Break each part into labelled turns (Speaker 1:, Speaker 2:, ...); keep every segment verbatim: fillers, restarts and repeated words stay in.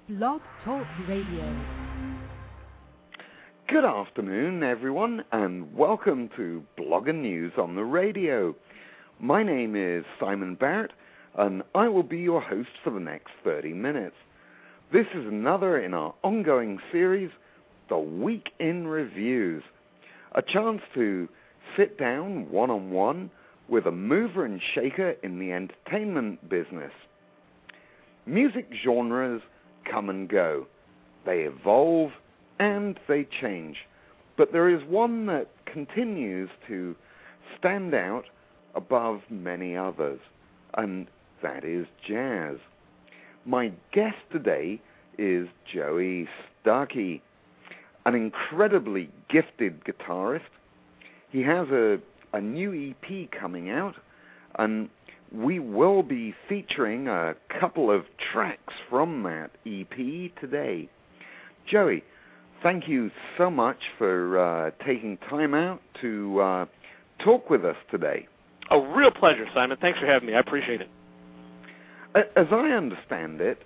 Speaker 1: Blog Talk Radio.
Speaker 2: Good afternoon, everyone, and welcome to Blog and News on the Radio. My name is Simon Barrett, and I will be your host for the next thirty minutes. This is another in our ongoing series, The Week in Reviews, a chance to sit down one-on-one with a mover and shaker in the entertainment business. Music genres come and go. They evolve and they change. But there is one that continues to stand out above many others, and that is jazz. My guest today is Joey Starkey, an incredibly gifted guitarist. He has a, a new E P coming out, and we will be featuring a couple of tracks from that E P today. Joey, thank you so much for uh, taking time out to uh, talk with us today.
Speaker 3: A real pleasure, Simon. Thanks for having me. I appreciate it.
Speaker 2: As I understand it,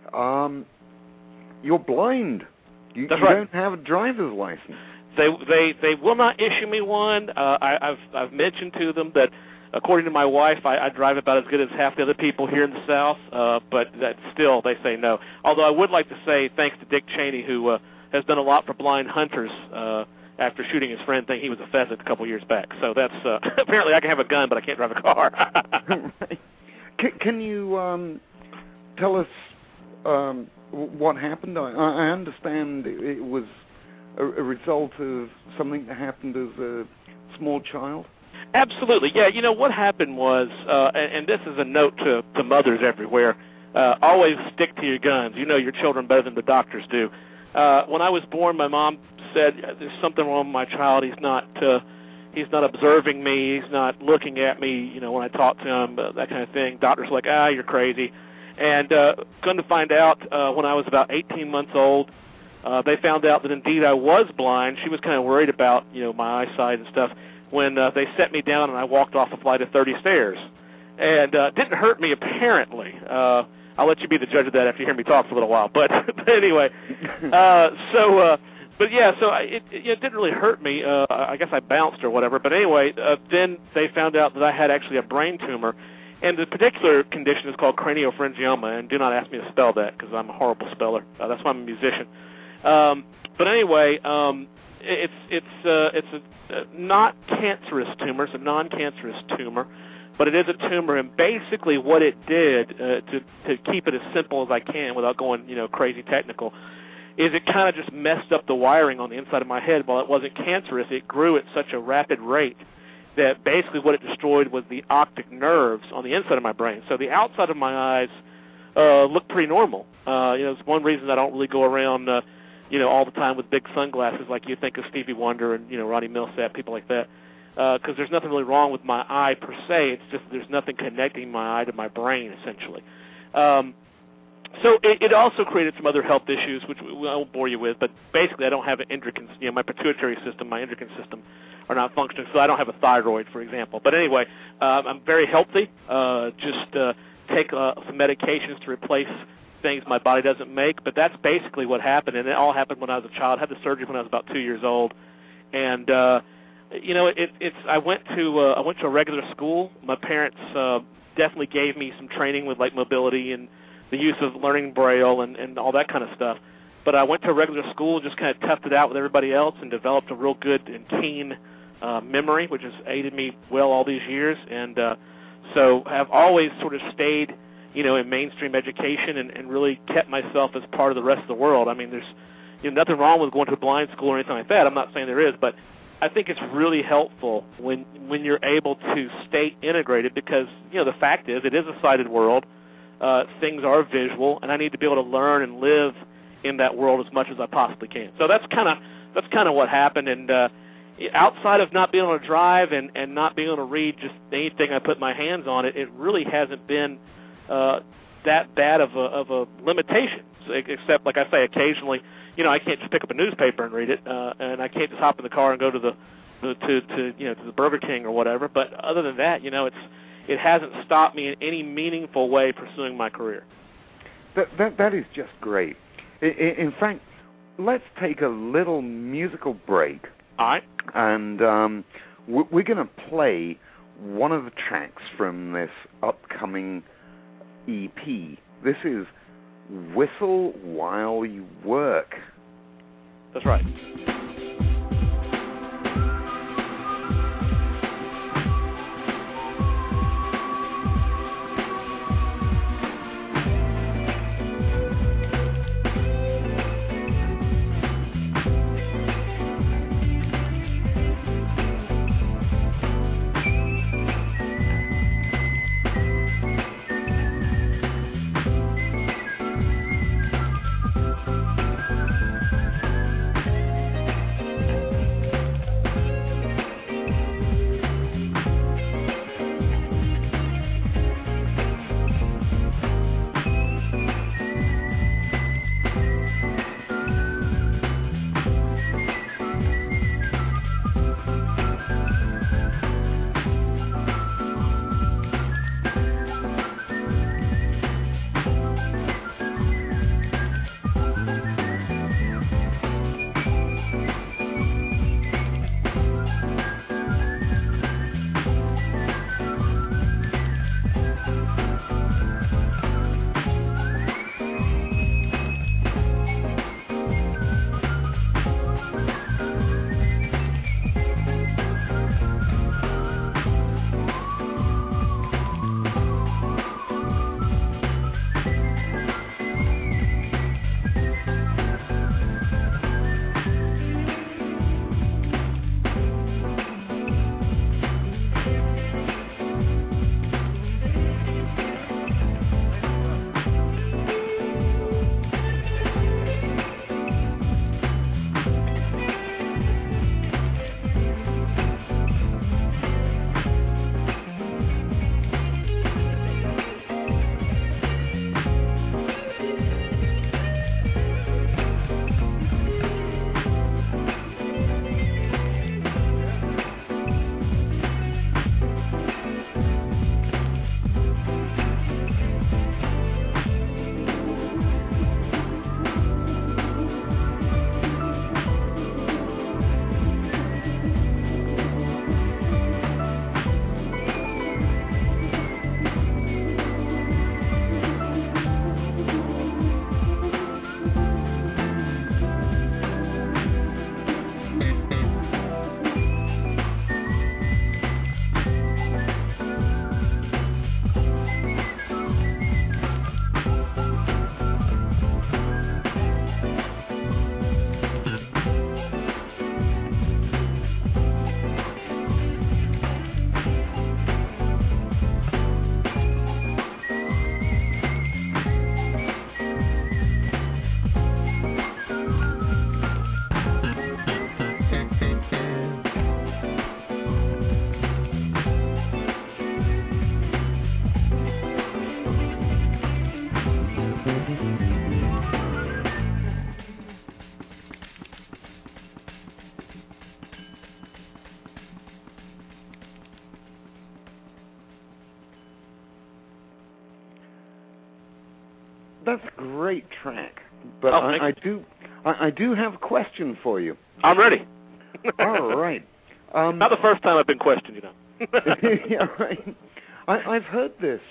Speaker 2: um, you're blind. You,
Speaker 3: That's
Speaker 2: you
Speaker 3: right.
Speaker 2: don't have a driver's license.
Speaker 3: They they they will not issue me one. Uh, I, I've I've mentioned to them that, according to my wife, I, I drive about as good as half the other people here in the South. Uh, but that still they say no. Although I would like to say thanks to Dick Cheney, who uh, has done a lot for blind hunters uh, after shooting his friend thinking he was a pheasant a couple years back. So that's uh, apparently I can have a gun, but I can't drive a car.
Speaker 2: Right. Can, can you um, tell us um, what happened? I, I understand it was a, a result of something that happened as a small child.
Speaker 3: Absolutely, yeah. You know, what happened was, uh, and, and this is a note to, to mothers everywhere, uh, always stick to your guns. You know your children better than the doctors do. Uh, when I was born, my mom said, there's something wrong with my child. He's not uh, he's not observing me. He's not looking at me, you know, when I talk to him, uh, that kind of thing. Doctors were like, ah, you're crazy. And uh, come to find out, uh, when I was about eighteen months old, uh, they found out that indeed I was blind. She was kind of worried about, you know, my eyesight and stuff. When uh, they set me down and I walked off a flight of thirty stairs. And uh, it didn't hurt me, apparently. Uh, I'll let you be the judge of that after you hear me talk for a little while. But, but anyway, uh, so, uh, but yeah, so I, it, it didn't really hurt me. Uh, I guess I bounced or whatever. But anyway, uh, then they found out that I had actually a brain tumor. And the particular condition is called craniopharyngioma. And do not ask me to spell that because I'm a horrible speller. Uh, that's why I'm a musician. Um, but anyway, um, it's, it's, uh, it's a Uh, not cancerous tumor. It's a non-cancerous tumor, but it is a tumor. And basically, what it did uh, to to keep it as simple as I can, without going you know crazy technical, is it kind of just messed up the wiring on the inside of my head. While it wasn't cancerous, it grew at such a rapid rate that basically what it destroyed was the optic nerves on the inside of my brain. So the outside of my eyes uh, look pretty normal. Uh, you know, it's one reason I don't really go around. Uh, you know, all the time with big sunglasses like you think of Stevie Wonder and, you know, Ronnie Milsap, people like that, because uh, there's nothing really wrong with my eye per se. It's just there's nothing connecting my eye to my brain, essentially. Um, so it, it also created some other health issues, which we, I won't bore you with, but basically I don't have an endocrine, you know, my pituitary system, my endocrine system are not functioning, so I don't have a thyroid, for example. But anyway, um, I'm very healthy, uh, just uh, take uh, some medications to replace things my body doesn't make, but that's basically what happened, and it all happened when I was a child. I had the surgery when I was about two years old, and uh, you know, it, it's. I went to uh, I went to a regular school. My parents uh, definitely gave me some training with like mobility and the use of learning Braille and, and all that kind of stuff. But I went to a regular school, just kind of toughed it out with everybody else, and developed a real good and keen uh, memory, which has aided me well all these years, and uh, so I've always sort of stayed, you know, in mainstream education and, and really kept myself as part of the rest of the world. I mean, there's you know, nothing wrong with going to a blind school or anything like that. I'm not saying there is, but I think it's really helpful when when you're able to stay integrated because, you know, the fact is it is a sighted world. Uh, things are visual, and I need to be able to learn and live in that world as much as I possibly can. So that's kind of that's kind of what happened. And uh, outside of not being able to drive and, and not being able to read just anything I put my hands on, it, it really hasn't been Uh, that bad of a, of a limitation, except, like I say, occasionally, you know, I can't just pick up a newspaper and read it, uh, and I can't just hop in the car and go to the, the to, to you know to the Burger King or whatever. But other than that, you know, it's it hasn't stopped me in any meaningful way pursuing my career.
Speaker 2: That that that is just great. In, in fact, let's take a little musical break.
Speaker 3: All right.
Speaker 2: And um, we're going to play one of the tracks from this upcoming E P. This is Whistle While You Work.
Speaker 3: That's right.
Speaker 2: That's a great track, but
Speaker 3: oh,
Speaker 2: I, I do, I, I do have a question for you.
Speaker 3: I'm ready.
Speaker 2: All right. Um,
Speaker 3: Not the first time I've been questioned, you know.
Speaker 2: yeah, right. I, I've heard this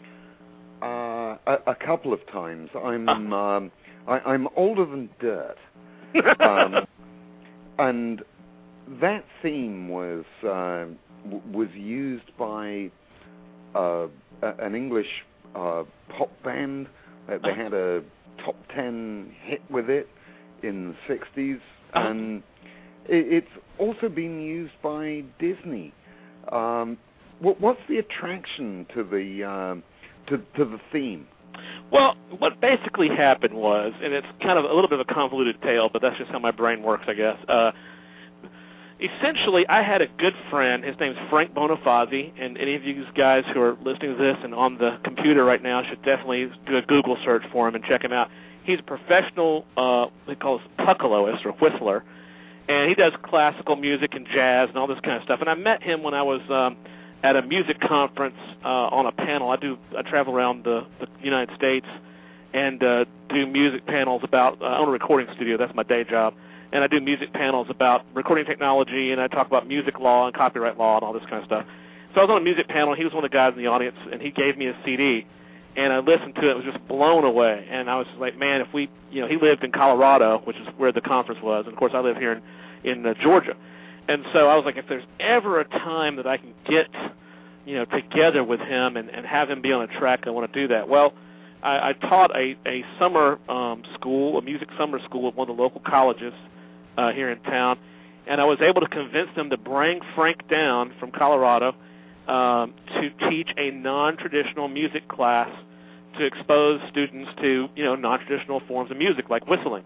Speaker 2: uh, a, a couple of times. I'm, um, I, I'm older than dirt, um, and that theme was uh, w- was used by uh, a, an English uh, pop band. Uh, they had a top ten hit with it in the sixties,
Speaker 3: uh-huh.
Speaker 2: and it, it's also been used by Disney. Um, what, what's the attraction to the uh, to, to the theme?
Speaker 3: Well, what basically happened was, and it's kind of a little bit of a convoluted tale, but that's just how my brain works, I guess. Uh, essentially, I had a good friend. His name's Frank Bonifazi, and any of you guys who are listening to this and on the computer right now should definitely do a Google search for him and check him out. He's a professional, uh, they call us puckaloist or whistler, and he does classical music and jazz and all this kind of stuff. And I met him when I was um, at a music conference uh, on a panel. I do I travel around the, the United States, and uh, do music panels about, uh, I own a recording studio, that's my day job, and I do music panels about recording technology, and I talk about music law and copyright law and all this kind of stuff. So I was on a music panel, and he was one of the guys in the audience, and he gave me a C D, and I listened to it, was just blown away, and I was like, man, if we, you know, he lived in Colorado, which is where the conference was, and of course I live here in, in uh, Georgia, and so I was like, if there's ever a time that I can get, you know, together with him and, and have him be on a track, I want to do that. Well, I, I taught a, a summer um, school, a music summer school at one of the local colleges uh, here in town, and I was able to convince them to bring Frank down from Colorado um, to teach a non-traditional music class to expose students to, you know, non-traditional forms of music like whistling.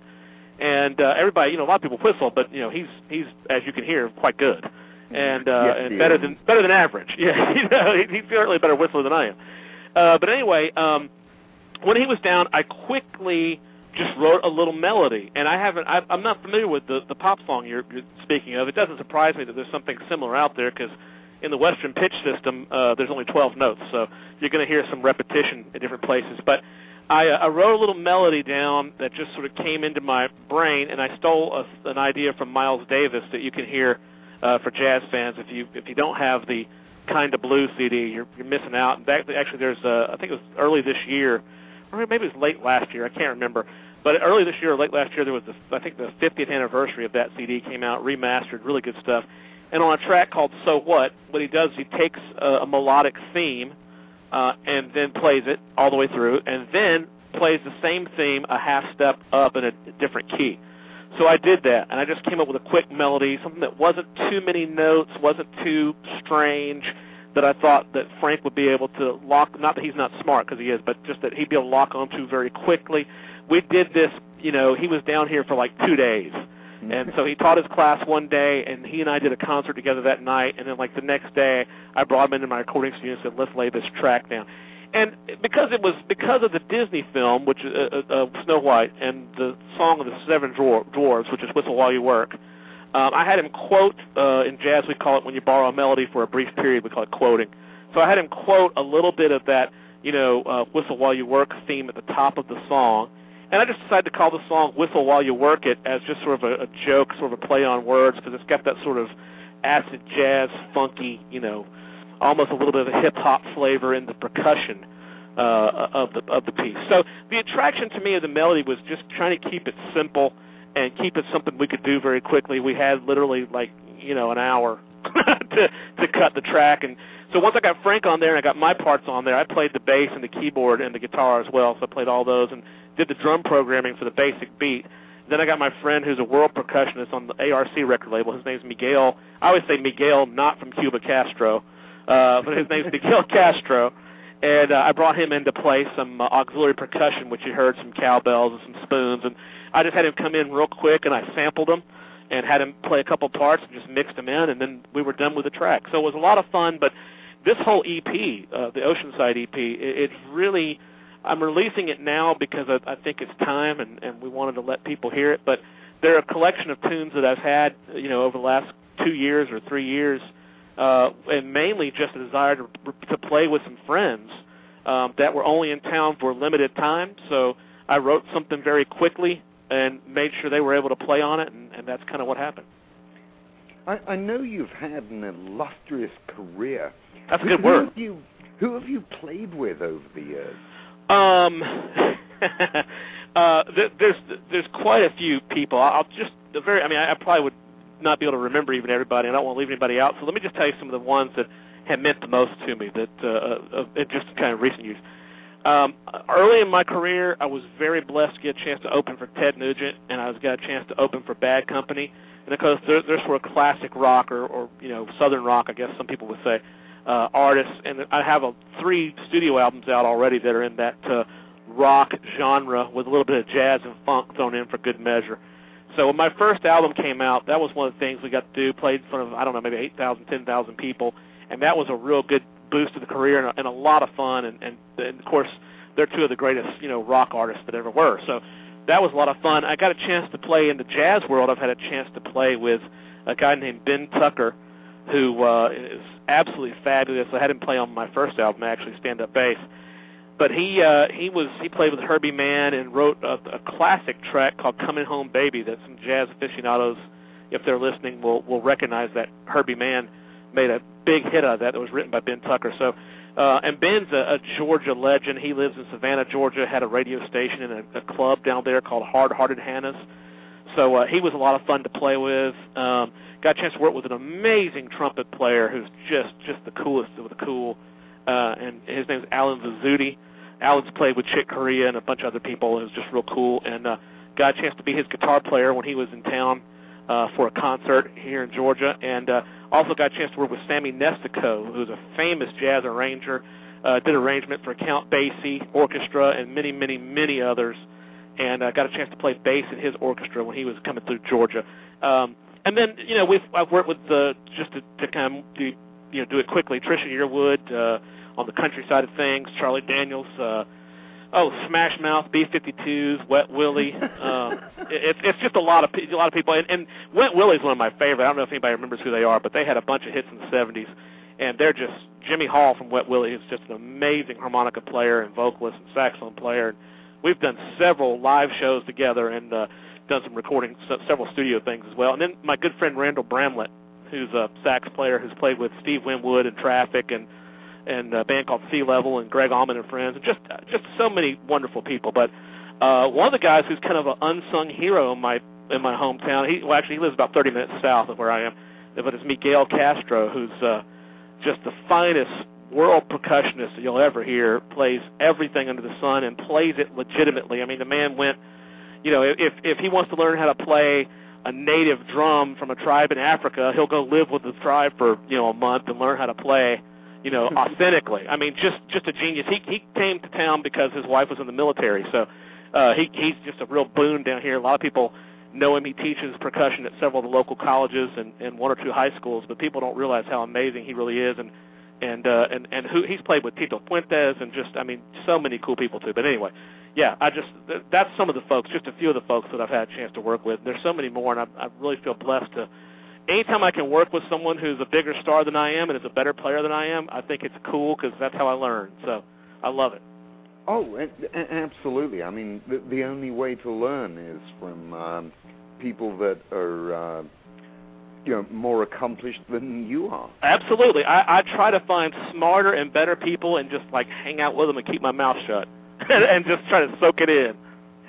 Speaker 3: And uh, everybody, you know, a lot of people whistle, but, you know, he's, he's as you can hear, quite good. And, uh,
Speaker 2: yes,
Speaker 3: and better than better than average. Yeah, you know, he's certainly a better whistler than I am. Uh, but anyway, um, when he was down, I quickly just wrote a little melody, and I haven't. I, I'm not familiar with the, the pop song you're, you're speaking of. It doesn't surprise me that there's something similar out there, because in the Western pitch system, uh, there's only twelve notes, so you're going to hear some repetition in different places. But I, uh, I wrote a little melody down that just sort of came into my brain, and I stole a, an idea from Miles Davis that you can hear. Uh, for jazz fans, if you if you don't have the Kind of Blue C D, you're you're missing out. And that, actually, there's uh, I think it was early this year, or maybe it was late last year. I can't remember. But early this year or late last year, there was the, I think the fiftieth anniversary of that C D came out, remastered, really good stuff. And on a track called So What, what he does is he takes a, a melodic theme uh, and then plays it all the way through, and then plays the same theme a half step up in a different key. So I did that, and I just came up with a quick melody, something that wasn't too many notes, wasn't too strange, that I thought that Frank would be able to lock, not that he's not smart, because he is, but just that he'd be able to lock onto very quickly. We did this, you know, he was down here for like two days, and so he taught his class one day, and he and I did a concert together that night, and then like the next day, I brought him into my recording studio and said, let's lay this track down. And because it was because of the Disney film, which is uh, uh, Snow White, and the song of the Seven Dwarves, which is Whistle While You Work, um, I had him quote, uh, in jazz we call it when you borrow a melody for a brief period, we call it quoting. So I had him quote a little bit of that, you know, uh, Whistle While You Work theme at the top of the song. And I just decided to call the song Whistle While You Work It as just sort of a, a joke, sort of a play on words, because it's got that sort of acid jazz, funky, you know, almost a little bit of a hip-hop flavor in the percussion uh, of the of the piece. So the attraction to me of the melody was just trying to keep it simple and keep it something we could do very quickly. We had literally like, you know, an hour to to cut the track. And so once I got Frank on there and I got my parts on there, I played the bass and the keyboard and the guitar as well, so I played all those and did the drum programming for the basic beat. Then I got my friend who's a world percussionist on the A R C record label. His name's Miguel. I always say Miguel, not from Cuba Castro. Uh, but his name's Miguel Castro, and uh, I brought him in to play some uh, auxiliary percussion, which you heard, some cowbells and some spoons, and I just had him come in real quick, and I sampled him and had him play a couple parts and just mixed them in, and then we were done with the track. So it was a lot of fun, but this whole E P, uh, the Oceanside E P, it, it's really, I'm releasing it now because I, I think it's time, and, and we wanted to let people hear it, but they're a collection of tunes that I've had, you know, over the last two years or three years, Uh, and mainly just a desire to, to play with some friends um, that were only in town for a limited time. So I wrote something very quickly and made sure they were able to play on it, and, and that's kind of what happened.
Speaker 2: I, I know you've had an illustrious career.
Speaker 3: That's a
Speaker 2: who,
Speaker 3: good word.
Speaker 2: Who have you, who have you played with over the years?
Speaker 3: Um, uh, there, there's there's quite a few people. I'll just the very. I mean, I, I probably would not be able to remember even everybody, and I don't want to leave anybody out. So let me just tell you some of the ones that have meant the most to me that uh, uh, just kind of recent years. Um, early in my career, I was very blessed to get a chance to open for Ted Nugent, and I was got a chance to open for Bad Company. And of course, they're, they're sort of classic rock or, or you know southern rock, I guess some people would say, uh, artists. And I have a, three studio albums out already that are in that uh, rock genre with a little bit of jazz and funk thrown in for good measure. So when my first album came out, that was one of the things we got to do, played in front of, I don't know, maybe eight thousand, ten thousand people, and that was a real good boost to the career and a, and a lot of fun, and, and, and, of course, they're two of the greatest, you know, rock artists that ever were. So that was a lot of fun. I got a chance to play in the jazz world. I've had a chance to play with a guy named Ben Tucker, who uh, is absolutely fabulous. I had him play on my first album, actually, stand-up bass. but he uh, he was he played with Herbie Mann and wrote a, a classic track called "Coming Home Baby" that some jazz aficionados, if they're listening, will will recognize that Herbie Mann made a big hit out of that that was written by Ben Tucker. So, uh, and Ben's a, a Georgia legend. He lives in Savannah, Georgia, had a radio station and a, a club down there called Hard Hearted Hannah's. So uh, he was a lot of fun to play with. Um, got a chance to work with an amazing trumpet player who's just, just the coolest of the cool, uh, and his name's Alan Vizzuti. Alan's played with Chick Corea and a bunch of other people. It was just real cool, and uh, got a chance to be his guitar player when he was in town uh, for a concert here in Georgia, and uh, also got a chance to work with Sammy Nestico, who's a famous jazz arranger, uh, did arrangement for Count Basie Orchestra and many, many, many others. And uh, got a chance to play bass in his orchestra when he was coming through Georgia. Um, and then, you know, we've I've worked with uh, just to, to kind of do, you know, do it quickly. Trisha Yearwood uh, on the country side of things. Charlie Daniels. Uh, oh, Smash Mouth, B fifty-twos, Wet Willie. Uh, it, it's just a lot of a lot of people. And, and Wet Willie's one of my favorite. I don't know if anybody remembers who they are, but they had a bunch of hits in the seventies. And they're just Jimmy Hall from Wet Willie is just an amazing harmonica player and vocalist and saxophone player. We've done several live shows together and uh, done some recording, several studio things as well. And then my good friend Randall Bramlett, who's a sax player, who's played with Steve Winwood and Traffic and and a band called Sea Level and Greg Allman and Friends, and just just so many wonderful people. But uh, one of the guys who's kind of an unsung hero in my in my hometown, he well actually he lives about thirty minutes south of where I am, but it's Miguel Castro, who's uh, just the finest world percussionist that you'll ever hear, plays everything under the sun and plays it legitimately. I mean, the man went, you know, if if he wants to learn how to play a native drum from a tribe in Africa, he'll go live with the tribe for, you know, a month and learn how to play, you know, authentically. I mean, just just a genius. He he came to town because his wife was in the military, so uh, he he's just a real boon down here. A lot of people know him. He teaches percussion at several of the local colleges and, and one or two high schools, but people don't realize how amazing he really is. And And uh, and and who he's played with Tito Puentes and just I mean so many cool people too. But anyway, yeah, I just th- that's some of the folks, just a few of the folks that I've had a chance to work with. There's so many more, and I, I really feel blessed to. Anytime I can work with someone who's a bigger star than I am and is a better player than I am, I think it's cool because that's how I learn. So I love it.
Speaker 2: Oh, absolutely. I mean, the, the only way to learn is from um, people that are. Uh, you know, more accomplished than you are.
Speaker 3: Absolutely. I, I try to find smarter and better people and just, like, hang out with them and keep my mouth shut and just try to soak it in.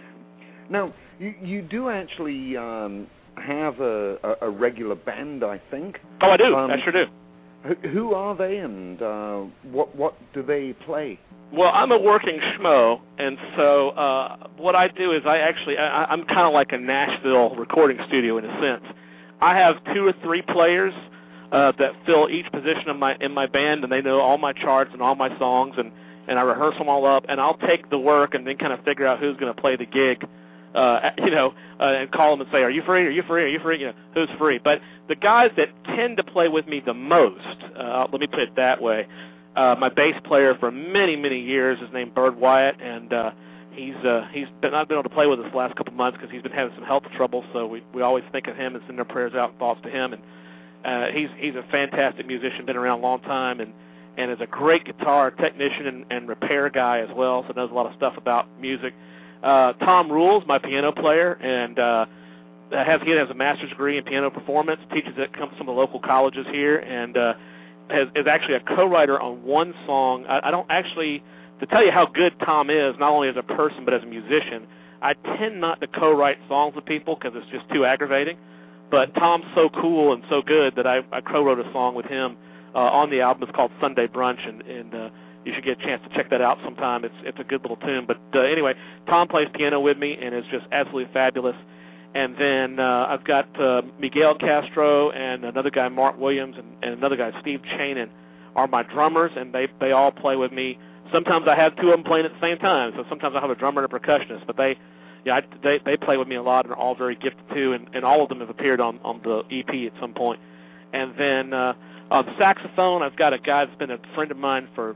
Speaker 2: Now, you, you do actually um, have a, a, a regular band, I think.
Speaker 3: Oh, I do.
Speaker 2: Um,
Speaker 3: I sure do.
Speaker 2: Who are they and uh, what what do they play?
Speaker 3: Well, I'm a working schmo, and so uh, what I do is I actually, I, I'm kind of like a Nashville recording studio in a sense. I have two or three players uh, that fill each position of my in my band, and they know all my charts and all my songs, and, and I rehearse them all up, and I'll take the work and then kind of figure out who's going to play the gig, uh, you know, uh, and call them and say, are you free, are you free, are you free, you know, who's free. But the guys that tend to play with me the most, uh, let me put it that way, uh, my bass player for many, many years is named Bird Wyatt, and uh, He's uh, he's been, not been able to play with us the last couple of months because he's been having some health trouble. So we, we always think of him and send our prayers out and thoughts to him. And uh, he's he's a fantastic musician, been around a long time, and, and is a great guitar technician and, and repair guy as well. So knows a lot of stuff about music. Uh, Tom Rules, my piano player, and uh, has he has a master's degree in piano performance. Teaches at some of the local colleges here, and uh, has, is actually a co-writer on one song. I, I don't actually. To tell you how good Tom is, not only as a person but as a musician, I tend not to co-write songs with people because it's just too aggravating. But Tom's so cool and so good that I, I co-wrote a song with him uh, on the album. It's called Sunday Brunch, and, and uh, you should get a chance to check that out sometime. It's it's a good little tune. But uh, anyway, Tom plays piano with me and is just absolutely fabulous. And then uh, I've got uh, Miguel Castro and another guy, Mark Williams, and, and another guy, Steve Chanin, are my drummers, and they they all play with me. Sometimes I have two of them playing at the same time, so sometimes I have a drummer and a percussionist. But they, yeah, I, they they play with me a lot and are all very gifted too, and, and all of them have appeared on, on the E P at some point. And then uh, on the saxophone, I've got a guy that's been a friend of mine for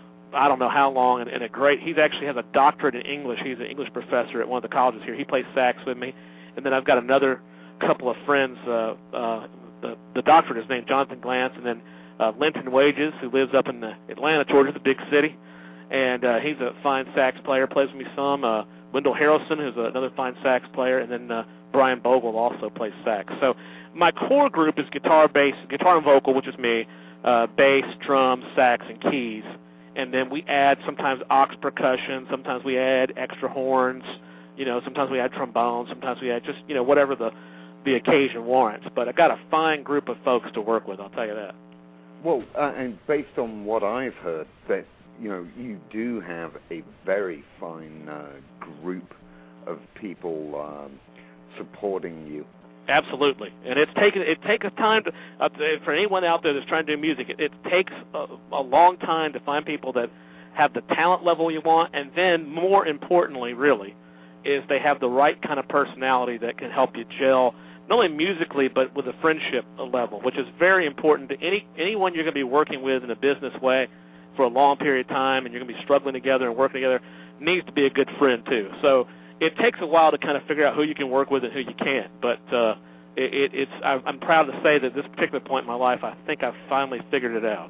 Speaker 3: I don't know how long, and, and a great. He actually has a doctorate in English. He's an English professor at one of the colleges here. He plays sax with me. And then I've got another couple of friends. Uh, uh, the the doctorate is named Jonathan Glantz, and then uh, Linton Wages, who lives up in the Atlanta, Georgia, the big city. and uh, he's a fine sax player, plays with me some. Uh, Wendell Harrelson, who's another fine sax player, and then uh, Brian Bogle also plays sax. So my core group is guitar, bass, guitar and vocal, which is me, uh, bass, drums, sax, and keys. And then we add sometimes aux percussion, sometimes we add extra horns, you know, sometimes we add trombone, sometimes we add just, you know, whatever the, the occasion warrants. But I've got a fine group of folks to work with, I'll tell you that.
Speaker 2: Well, uh, and based on what I've heard, that, you know, you do have a very fine uh, group of people um, supporting you.
Speaker 3: Absolutely, and it's taken it takes time to uh, for anyone out there that's trying to do music. It, it takes a, a long time to find people that have the talent level you want, and then more importantly, really, is they have the right kind of personality that can help you gel not only musically but with a friendship level, which is very important to any anyone you're going to be working with in a business way for a long period of time, and you're going to be struggling together and working together. Needs to be a good friend too. So it takes a while to kind of figure out who you can work with and who you can't, but uh, it, it, it's I'm proud to say that at this particular point in my life, I think I've finally figured it out.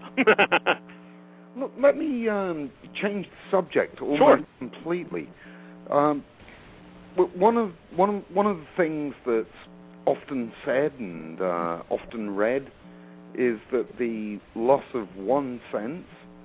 Speaker 2: Look, let me um, change the subject almost
Speaker 3: Sure.
Speaker 2: completely. Um, one of one of one of the things that's often said and uh, often read is that the loss of one sense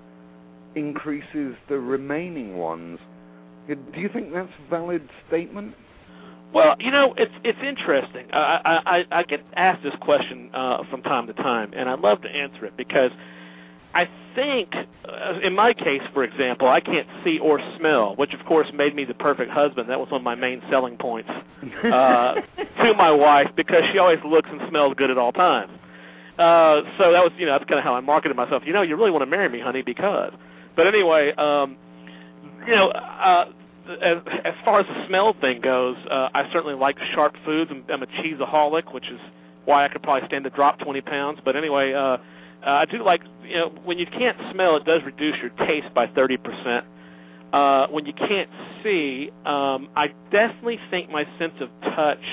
Speaker 2: increases the remaining ones. Do you think that's a valid statement?
Speaker 3: Well, you know, it's it's interesting. I, I, I get asked this question uh, from time to time, and I love to answer it because I think, uh, in my case, for example, I can't see or smell, which, of course, made me the perfect husband. That was one of my main selling points uh, to my wife because she always looks and smells good at all times. Uh, so that was, you know, that's kind of how I marketed myself. You know, you really want to marry me, honey, because. But anyway, um, you know, uh, as, as far as the smell thing goes, uh, I certainly like sharp foods. I'm, I'm a cheeseaholic, which is why I could probably stand to drop twenty pounds. But anyway, uh, uh, I do like, you know, when you can't smell, it does reduce your taste by thirty percent. Uh, when you can't see, um, I definitely think my sense of touch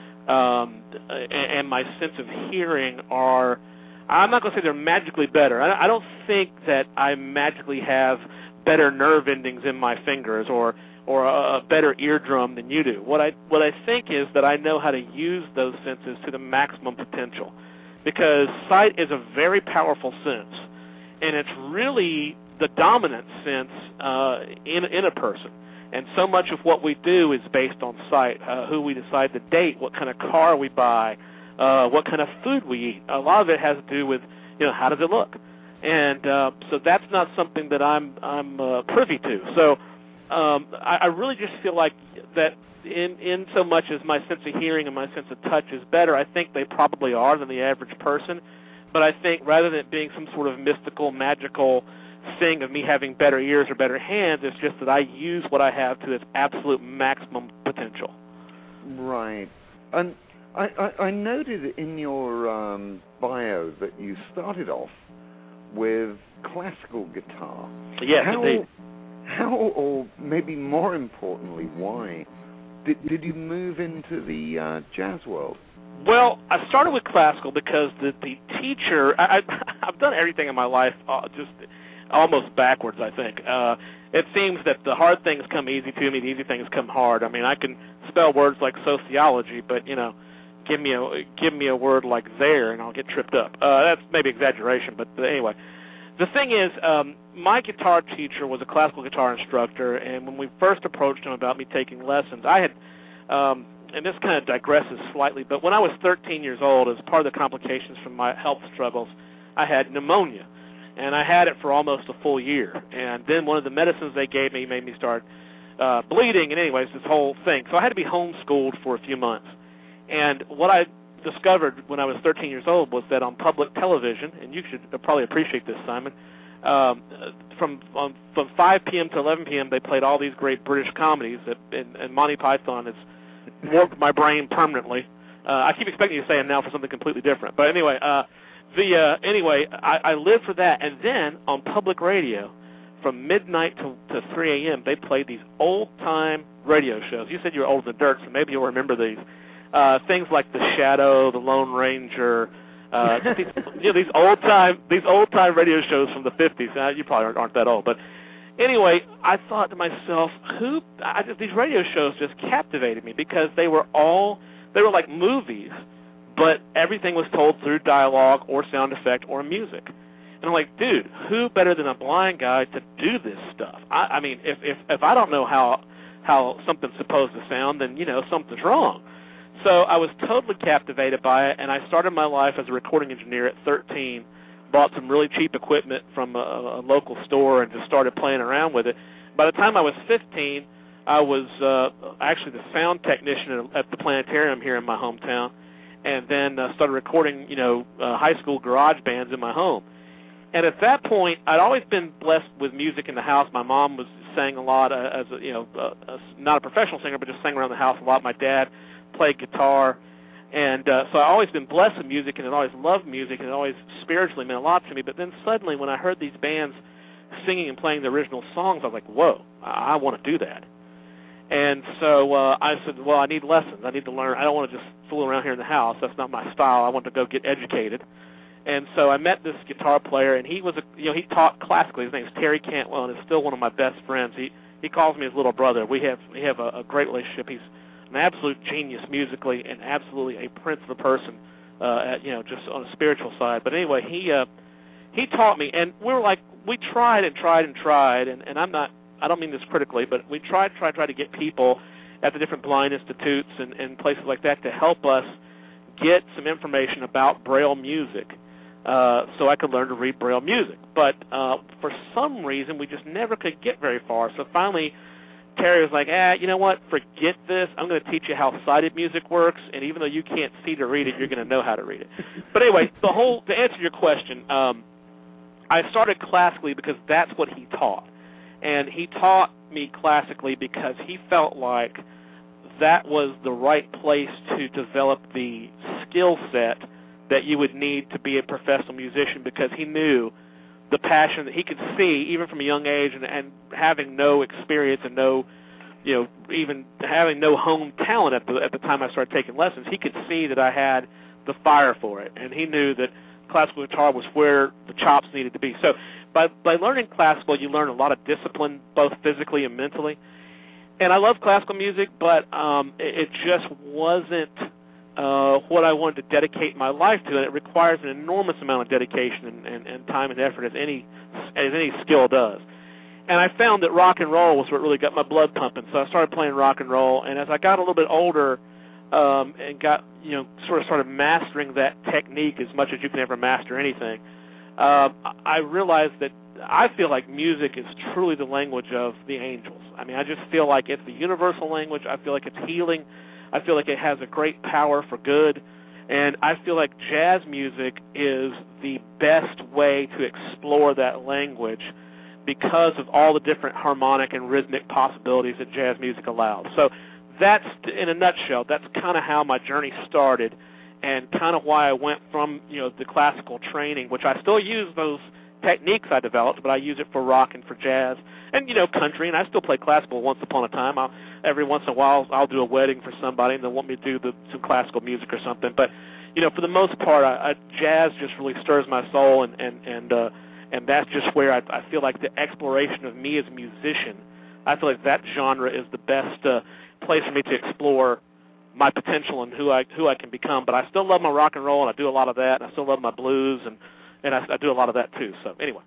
Speaker 3: um, and, and my sense of hearing are, I'm not going to say they're magically better. I, I don't think that I magically have better nerve endings in my fingers or or a, a better eardrum than you do. What I what I think is that I know how to use those senses to the maximum potential, because sight is a very powerful sense, and it's really the dominant sense uh, in in a person. And so much of what we do is based on sight, uh, who we decide to date, what kind of car we buy, uh, what kind of food we eat. A lot of it has to do with, you know, how does it look? And uh, so that's not something that I'm I'm uh, privy to. So um, I, I really just feel like that in, in so much as my sense of hearing and my sense of touch is better, I think they probably are than the average person. But I think rather than it being some sort of mystical, magical thing of me having better ears or better hands, it's just that I use what I have to its absolute maximum potential.
Speaker 2: Right. And I, I, I noted in your um, bio that you started off with classical guitar.
Speaker 3: Yes,
Speaker 2: how,
Speaker 3: indeed.
Speaker 2: How, or maybe more importantly, why did, did you move into the uh, jazz world?
Speaker 3: Well, I started with classical because the, the teacher, I, I, I've done everything in my life uh, just almost backwards, I think. Uh, it seems that the hard things come easy to me, the easy things come hard. I mean, I can spell words like sociology, but, you know, give me a give me a word like there and I'll get tripped up. Uh, that's maybe exaggeration, but anyway. The thing is, um, my guitar teacher was a classical guitar instructor, and when we first approached him about me taking lessons, I had, um, and this kind of digresses slightly, but when I was thirteen years old, as part of the complications from my health struggles, I had pneumonia, and I had it for almost a full year. And then one of the medicines they gave me made me start uh, bleeding, and anyways, this whole thing. So I had to be homeschooled for a few months. And what I discovered when I was thirteen years old was that on public television, and you should probably appreciate this, Simon, um, from um, from five p.m. to eleven p.m. they played all these great British comedies, that, and, and Monty Python has warped my brain permanently. Uh, I keep expecting you to say it now for something completely different. But anyway, uh, the uh, anyway, I, I lived for that. And then on public radio, from midnight to, to three a.m., they played these old-time radio shows. You said you were older than dirt, so maybe you'll remember these. Uh, things like The Shadow, The Lone Ranger, uh, these, you know, these old time these old time radio shows from the fifties. Uh, you probably aren't, aren't that old, but anyway, I thought to myself, who? I just, these radio shows just captivated me because they were all they were like movies, but everything was told through dialogue or sound effect or music. And I'm like, dude, who better than a blind guy to do this stuff? I, I mean, if, if if I don't know how how something's supposed to sound, then, you know, something's wrong. So I was totally captivated by it, and I started my life as a recording engineer at thirteen, bought some really cheap equipment from a, a local store and just started playing around with it. By the time I was fifteen, I was uh, actually the sound technician at the planetarium here in my hometown, and then uh, started recording, you know, uh, high school garage bands in my home. And at that point, I'd always been blessed with music in the house. My mom was sang a lot uh, as a, you know, uh, uh, not a professional singer, but just sang around the house a lot. My dad played guitar, and uh, so I've always been blessed with music, and I've always loved music, and it always spiritually meant a lot to me. But then suddenly, when I heard these bands singing and playing the original songs, I was like, whoa, I, I want to do that. And so uh, I said, well, I need lessons. I need to learn. I don't want to just fool around here in the house. That's not my style. I want to go get educated. And so I met this guitar player, and he was, a, you know, he taught classically. His name is Terry Cantwell, and is still one of my best friends. He he calls me his little brother. We have we have a, a great relationship. He's an absolute genius musically, and absolutely a prince of a person, uh, at, you know, just on a spiritual side. But anyway, he uh, he taught me, and we were like, we tried and tried and tried, and, and I'm not, I don't mean this critically, but we tried, tried, tried to get people at the different blind institutes and, and places like that to help us get some information about Braille music. Uh, so I could learn to read Braille music. But uh, for some reason, we just never could get very far. So finally, Terry was like, ah, you know what, forget this. I'm going to teach you how sighted music works, and even though you can't see to read it, you're going to know how to read it. But anyway, the whole to answer your question, um, I started classically because that's what he taught. And he taught me classically because he felt like that was the right place to develop the skill set that you would need to be a professional musician, because he knew the passion that he could see even from a young age, and, and having no experience and no, you know, even having no home talent at the at the time I started taking lessons, he could see that I had the fire for it, and he knew that classical guitar was where the chops needed to be. So by by learning classical, you learn a lot of discipline, both physically and mentally. And I love classical music, but um, it, it just wasn't Uh, what I wanted to dedicate my life to, and it requires an enormous amount of dedication and, and, and time and effort, as any as any skill does. And I found that rock and roll was what really got my blood pumping, so I started playing rock and roll. And as I got a little bit older um, and got, you know, sort of started mastering that technique as much as you can ever master anything, uh, I realized that I feel like music is truly the language of the angels. I mean, I just feel like it's the universal language. I feel like it's healing. I feel like it has a great power for good, and I feel like jazz music is the best way to explore that language because of all the different harmonic and rhythmic possibilities that jazz music allows. So that's, in a nutshell, that's kind of how my journey started, and kind of why I went from, you know, the classical training, which I still use those techniques I developed, but I use it for rock and for jazz and, you know, country, and I still play classical once upon a time. I'll, every once in a while I'll do a wedding for somebody and they'll want me to do the, some classical music or something. But, you know, for the most part, I, I, jazz just really stirs my soul, and, and, and, uh, and that's just where I, I feel like the exploration of me as a musician, I feel like that genre is the best uh, place for me to explore my potential and who I who I can become. But I still love my rock and roll, and I do a lot of that, and I still love my blues, and And I, I do a lot of that, too. So, anyway.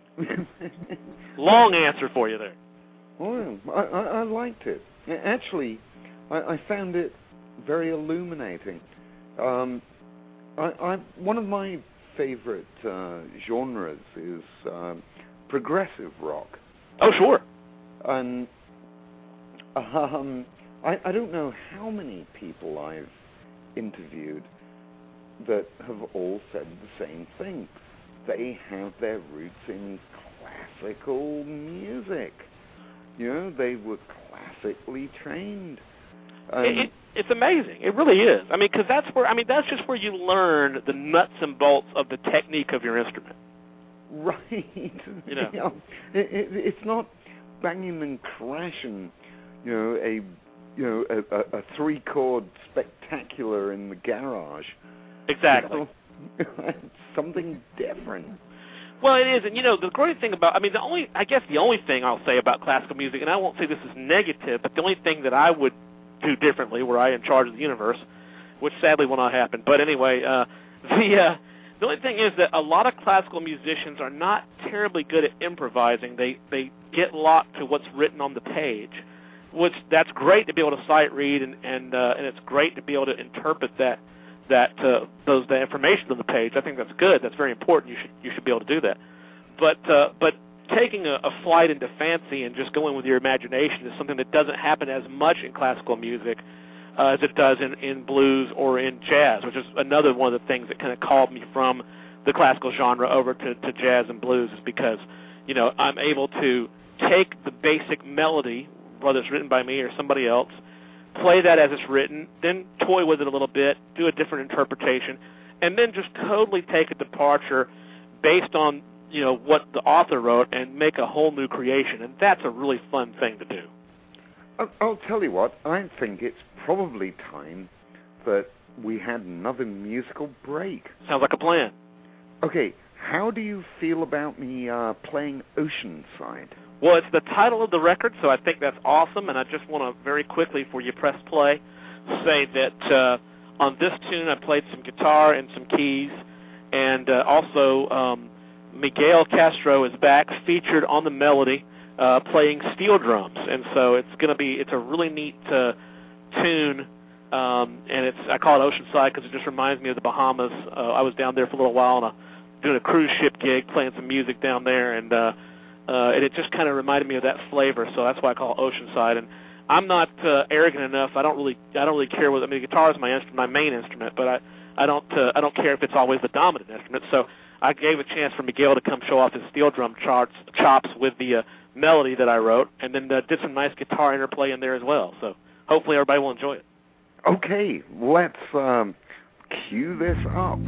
Speaker 3: Long answer for you there.
Speaker 2: Well, I, I, I liked it. Actually, I, I found it very illuminating. Um, I, I, one of my favorite uh, genres is um, progressive rock.
Speaker 3: Oh, sure.
Speaker 2: And um, I, I don't know how many people I've interviewed that have all said the same thing. They have their roots in classical music. You know, they were classically trained. Um,
Speaker 3: it, it, it's amazing. It really is. I mean, because that's where, I mean, that's just where you learn the nuts and bolts of the technique of your instrument.
Speaker 2: Right.
Speaker 3: You know,
Speaker 2: you know it, it, it's not banging and crashing, you know, a you know a, a, a three chord spectacular in the garage.
Speaker 3: Exactly.
Speaker 2: You know, something different.
Speaker 3: Well, it is, and you know, the great thing about, I mean, the only, I guess the only thing I'll say about classical music, and I won't say this is negative, but the only thing that I would do differently, were I in charge of the universe, which sadly will not happen, but anyway, uh, the, uh, the only thing is that a lot of classical musicians are not terribly good at improvising. They, they get locked to what's written on the page, which that's great to be able to sight read, and, and, uh, and it's great to be able to interpret that that uh, those the information on the page. I think that's good. That's very important. You should you should be able to do that. But uh, but taking a, a flight into fancy and just going with your imagination is something that doesn't happen as much in classical music uh, as it does in, in blues or in jazz, which is another one of the things that kind of called me from the classical genre over to, to jazz and blues, is because, you know, I'm able to take the basic melody, whether it's written by me or somebody else, play that as it's written, then toy with it a little bit, do a different interpretation, and then just totally take a departure based on, you know, what the author wrote and make a whole new creation. And that's a really fun thing to do.
Speaker 2: I'll, I'll tell you what, I think it's probably time that we had another musical break.
Speaker 3: Sounds like a plan.
Speaker 2: Okay, how do you feel about me uh, playing Oceanside?
Speaker 3: Well, it's the title of the record, so I think that's awesome, and I just want to very quickly, before you press play, say that uh, on this tune I played some guitar and some keys, and uh, also um, Miguel Castro is back, featured on the melody, uh, playing steel drums, and so it's going to be, it's a really neat uh, tune, um, and it's, I call it Oceanside because it just reminds me of the Bahamas. Uh, I was down there for a little while on a, doing a cruise ship gig, playing some music down there, and uh, Uh, and it just kind of reminded me of that flavor, so that's why I call it Oceanside. And I'm not uh, arrogant enough. I don't really, I don't really care what. I mean, the guitar is my instrument, my main instrument, but I, I don't, uh, I don't care if it's always the dominant instrument. So I gave a chance for Miguel to come show off his steel drum charts, chops with the uh, melody that I wrote, and then uh, did some nice guitar interplay in there as well. So hopefully everybody will enjoy it.
Speaker 2: Okay, let's um, cue this up.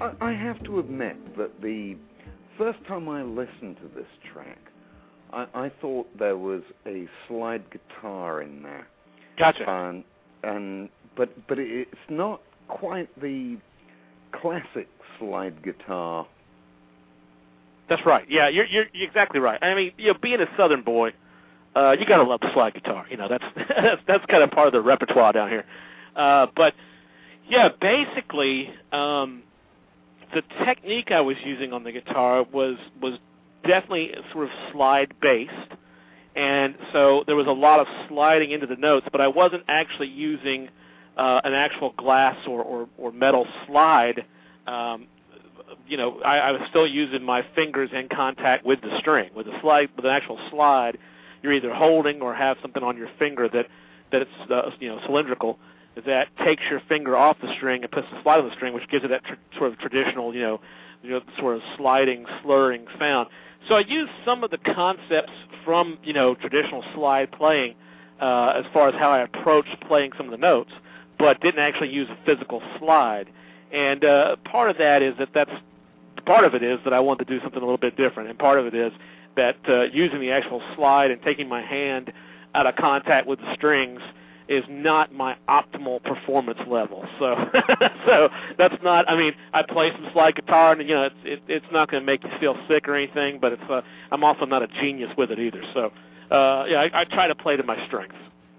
Speaker 2: I, I have to admit that the first time I listened to this track, I, I thought there was a slide guitar in there.
Speaker 3: Gotcha.
Speaker 2: And, and but but it's not quite the classic slide guitar.
Speaker 3: That's right. Yeah, you're you're, you're exactly right. I mean, you know, being a Southern boy, uh, you gotta love the slide guitar. You know, that's that's, that's kind of part of the repertoire down here. Uh, but yeah, basically, um, the technique I was using on the guitar was was definitely sort of slide based, and so there was a lot of sliding into the notes. But I wasn't actually using uh, an actual glass or or, or metal slide. Um, you know, I, I was still using my fingers in contact with the string. With a slide, with an actual slide, you're either holding or have something on your finger that that it's uh, you know cylindrical that takes your finger off the string and puts the slide on the string, which gives it that tr- sort of traditional, you know, you know, sort of sliding, slurring sound. So I used some of the concepts from you know traditional slide playing uh, as far as how I approached playing some of the notes, but didn't actually use a physical slide. And uh, part of that is that that's part of it is that I wanted to do something a little bit different, and part of it is that uh, using the actual slide and taking my hand out of contact with the strings is not my optimal performance level. So, so that's not. I mean, I play some slide guitar, and you know, it's it, it's not going to make you feel sick or anything. But it's uh, I'm also not a genius with it either. So, uh, yeah, I, I try to play to my strengths.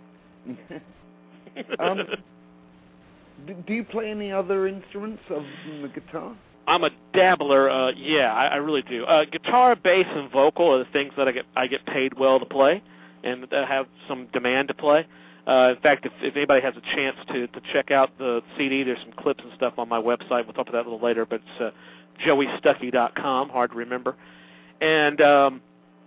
Speaker 2: um, do you play any other instruments other than the guitar?
Speaker 3: I'm a dabbler. Uh, yeah, I, I really do. Uh, guitar, bass, and vocal are the things that I get I get paid well to play, and that have some demand to play. Uh, in fact, if, if anybody has a chance to, to check out the C D, there's some clips and stuff on my website. We'll talk about that a little later, but it's uh, joey stuckey dot com, hard to remember. And um,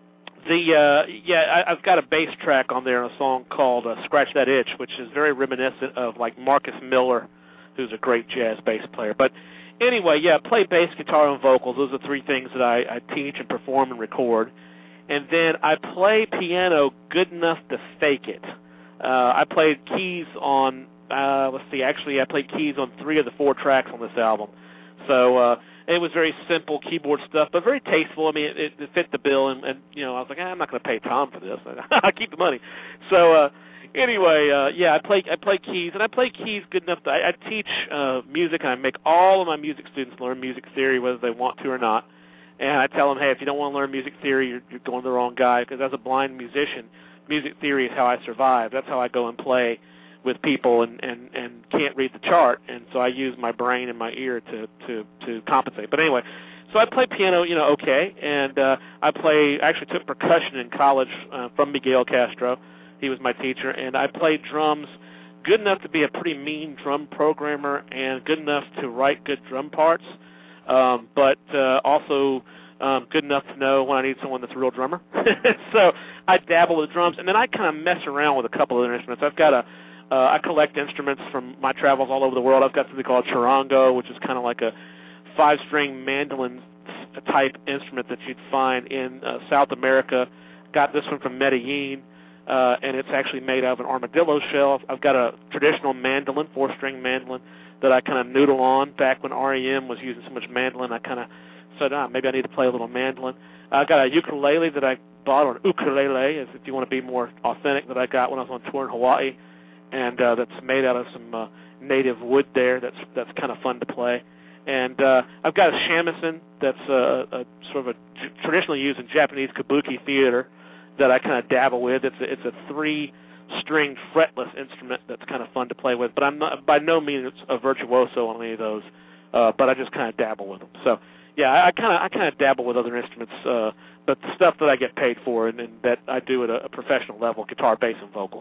Speaker 3: the uh, yeah, I, I've got a bass track on there, a song called uh, Scratch That Itch, which is very reminiscent of like Marcus Miller, who's a great jazz bass player. But anyway, yeah, play bass, guitar, and vocals. Those are three things that I, I teach and perform and record. And then I play piano good enough to fake it. Uh, I played keys on, uh, let's see, actually I played keys on three of the four tracks on this album. So uh, it was very simple keyboard stuff, but very tasteful. I mean, it, it fit the bill, and, and you know, I was like, eh, I'm not going to pay Tom for this. I keep the money. So uh, anyway, uh, yeah, I play I play keys, and I play keys good enough that I, I teach uh, music, and I make all of my music students learn music theory, whether they want to or not. And I tell them, hey, if you don't want to learn music theory, you're, you're going to the wrong guy, because as a blind musician, music theory is how I survive. That's how I go and play with people and, and, and can't read the chart, and so I use my brain and my ear to, to, to compensate. But anyway, so I play piano, you know, okay, and uh, I play, I actually took percussion in college uh, from Miguel Castro. He was my teacher, and I played drums good enough to be a pretty mean drum programmer and good enough to write good drum parts, um, but uh, also Um, good enough to know when I need someone that's a real drummer. So I dabble with drums, and then I kind of mess around with a couple of other instruments. I've got a, uh, I collect instruments from my travels all over the world. I've got something called charango, which is kind of like a five-string mandolin-type instrument that you'd find in uh, South America. Got this one from Medellin, uh, and it's actually made out of an armadillo shell. I've got a traditional mandolin, four-string mandolin, that I kind of noodle on. Back when R E M was using so much mandolin, I kind of said, ah, maybe I need to play a little mandolin. I got a ukulele that I bought, or an ukulele, as if you want to be more authentic, that I got when I was on tour in Hawaii, and uh, that's made out of some uh, native wood there. That's that's kind of fun to play. And uh, I've got a shamisen that's uh, a sort of a j- traditionally used in Japanese kabuki theater that I kind of dabble with. It's a, it's a three-stringed fretless instrument that's kind of fun to play with. But I'm not by no means a virtuoso on any of those. Uh, but I just kind of dabble with them. So. Yeah, I kind of I kind of dabble with other instruments, uh, but the stuff that I get paid for and, and that I do at a, a professional level, guitar, bass, and vocal.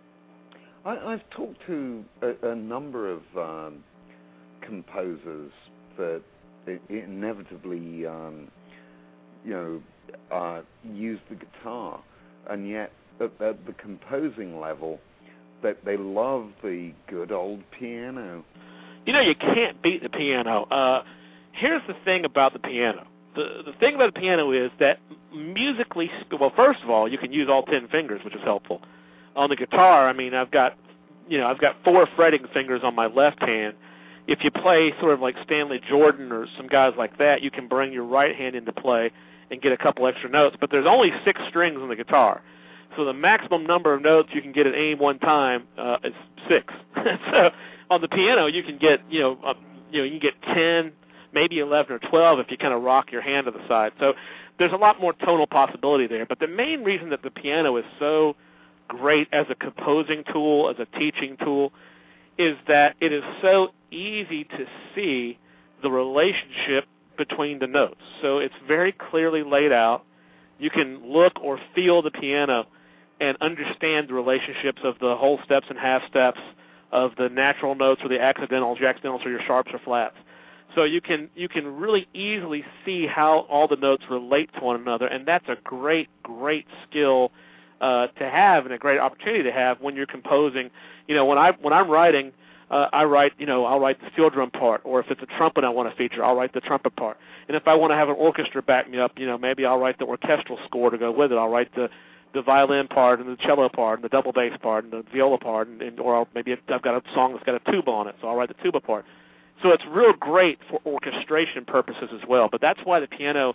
Speaker 2: I, I've talked to a, a number of um, composers that inevitably, um, you know, uh, use the guitar, and yet at, at the composing level, that they love the good old piano.
Speaker 3: You know, you can't beat the piano. Uh, Here's the thing about the piano. The the thing about the piano is that musically, well, first of all, you can use all ten fingers, which is helpful. On the guitar, I mean, I've got, you know, I've got four fretting fingers on my left hand, if you play sort of like Stanley Jordan or some guys like that, you can bring your right hand into play and get a couple extra notes. But there's only six strings on the guitar. So the maximum number of notes you can get at any one time uh, is six. So on the piano, you can get, you know, uh, you know, you can get ten, maybe eleven or twelve if you kind of rock your hand to the side. So there's a lot more tonal possibility there. But the main reason that the piano is so great as a composing tool, as a teaching tool, is that it is so easy to see the relationship between the notes. So it's very clearly laid out. You can look or feel the piano and understand the relationships of the whole steps and half steps, of the natural notes or the accidentals, your accidentals or your sharps or flats. So you can you can really easily see how all the notes relate to one another, and that's a great, great skill uh, to have and a great opportunity to have when you're composing. You know, when I when I'm writing, uh, I write, you know, I'll write the steel drum part, or if it's a trumpet I want to feature, I'll write the trumpet part. And if I want to have an orchestra back me up, you know, maybe I'll write the orchestral score to go with it. I'll write the the violin part and the cello part and the double bass part and the viola part, and, and or I'll, maybe I've got a song that's got a tuba on it, so I'll write the tuba part. So it's real great for orchestration purposes as well. But that's why the piano,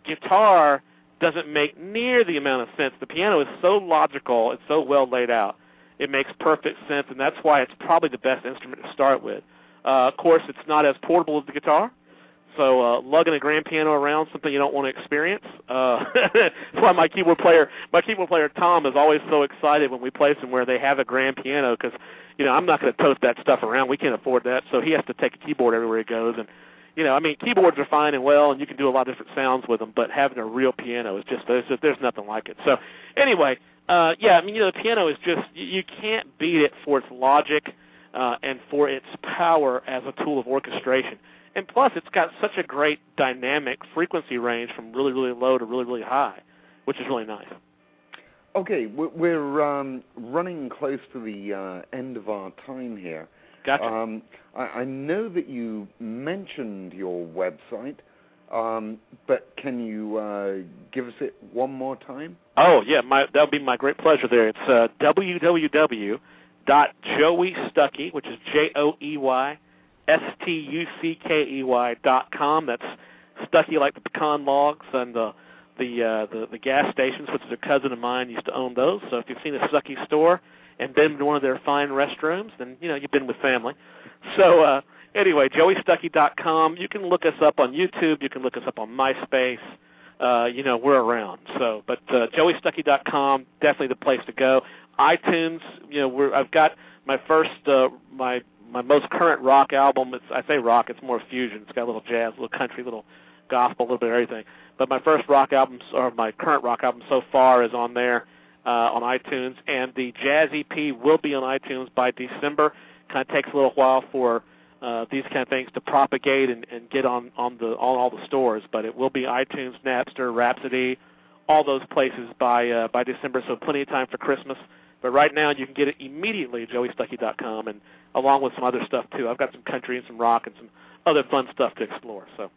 Speaker 3: guitar doesn't make near the amount of sense. The piano is so logical, it's so well laid out. It makes perfect sense, and that's why it's probably the best instrument to start with. Uh, of course, it's not as portable as the guitar. So uh, lugging a grand piano around, something you don't want to experience. Uh, that's why my keyboard player, my keyboard player Tom, is always so excited when we play somewhere they have a grand piano, because you know I'm not going to tote that stuff around. We can't afford that, so he has to take a keyboard everywhere he goes. And you know, I mean, keyboards are fine and well, and you can do a lot of different sounds with them. But having a real piano is just there's, there's nothing like it. So anyway, uh, yeah, I mean, you know, the piano is just you, you can't beat it for its logic uh, and for its power as a tool of orchestration. And plus, it's got such a great dynamic frequency range from really, really low to really, really high, which is really nice.
Speaker 2: Okay, we're um, running close to the uh, end of our time here.
Speaker 3: Gotcha.
Speaker 2: Um, I, I know that you mentioned your website, um, but can you uh, give us it one more time?
Speaker 3: Oh, yeah, my, that would be my great pleasure there. It's uh, w w w dot joey stuckey, which is J O E Y, S T U C K E Y dot com. That's Stuckey like the pecan logs and the the, uh, the the gas stations, which is a cousin of mine used to own those. So if you've seen a Stuckey store and been to one of their fine restrooms, then you know you've been with family. So uh, anyway, joey stuckey dot com. You can look us up on YouTube. You can look us up on MySpace. Uh, you know we're around. So, but uh, joey stuckey dot com, definitely the place to go. iTunes. You know we're I've got my first uh, my My most current rock album, it's, I say rock, it's more fusion. It's got a little jazz, a little country, a little gospel, a little bit of everything. But my first rock album, or my current rock album so far, is on there uh, on iTunes. And the Jazz E P will be on iTunes by December. Kind of takes a little while for uh, these kind of things to propagate and, and get on, on, the, on all the stores. But it will be iTunes, Napster, Rhapsody, all those places by uh, by December, so plenty of time for Christmas. But right now you can get it immediately at joey stuckey dot com, and along with some other stuff, too. I've got some country and some rock and some other fun stuff to explore. So,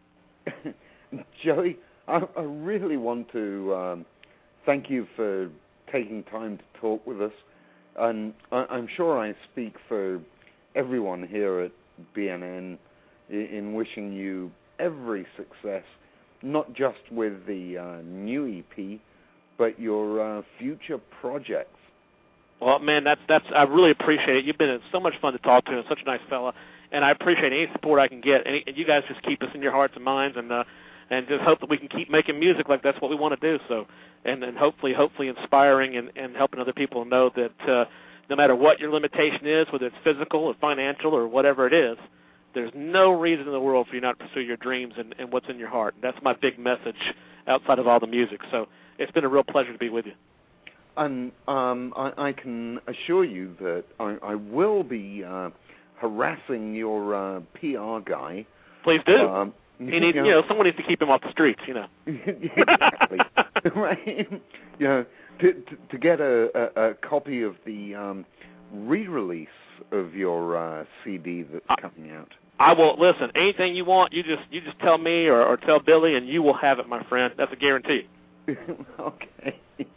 Speaker 2: Joey, I, I really want to um, thank you for taking time to talk with us. And I, I'm sure I speak for everyone here at B N N in, in wishing you every success, not just with the uh, new E P, but your uh, future projects.
Speaker 3: Well, man, that's that's. I really appreciate it. You've been so much fun to talk to, and such a nice fella. And I appreciate any support I can get. And you guys just keep us in your hearts and minds, and uh, and just hope that we can keep making music like that's what we want to do. So, and and hopefully, hopefully, inspiring and, and helping other people know that uh, no matter what your limitation is, whether it's physical or financial or whatever it is, there's no reason in the world for you not to pursue your dreams and, and what's in your heart. That's my big message outside of all the music. So it's been a real pleasure to be with you.
Speaker 2: And um, I, I can assure you that I, I will be uh, harassing your uh, P R guy.
Speaker 3: Please do.
Speaker 2: Um,
Speaker 3: he needs, you know, you know, someone needs to keep him off the streets, you know.
Speaker 2: Exactly. Right. You know, to, to, to get a, a, a copy of the um, re-release of your uh, C D that's I, coming out.
Speaker 3: I will listen. Anything you want, you just you just tell me or, or tell Billy, and you will have it, my friend. That's a guarantee.
Speaker 2: Okay.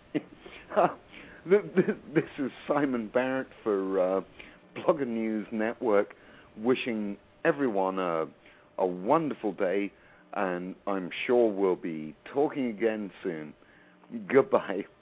Speaker 2: This is Simon Barrett for uh, Blogger News Network, wishing everyone a, a wonderful day, and I'm sure we'll be talking again soon. Goodbye.